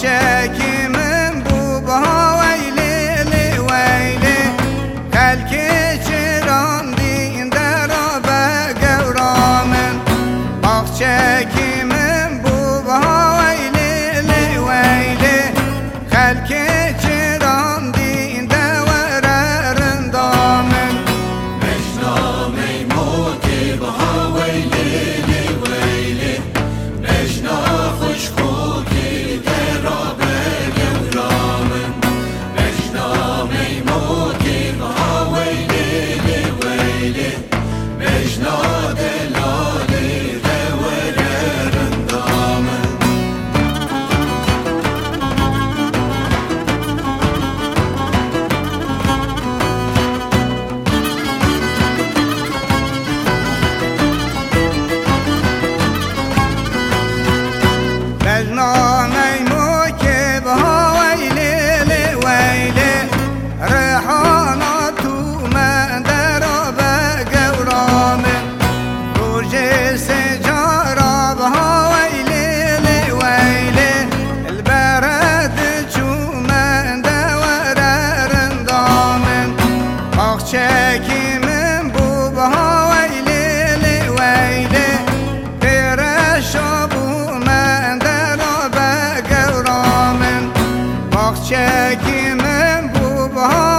çekimin bu veyli veyli Kelki çiran din derabe gevramın Bak çekimin bu veyli veyli Kelki çiran din devererin damın Mecna meymuti baha veyli veyli Mecna خوشخوکی درابه گورامن مجنا میموتی بها ویلی ویلی مجنا دلالی دوررندامن مجنا میموتی بها ویلی ویلی ریحانا تو من درابه گورامن روژه سجارا بها ویلی ویلی البرد چو من دوررندامن آخ چکیمن بو بها ویلی ویلی پیرشا بو من درابه گورامن آخ چکیمن بو بها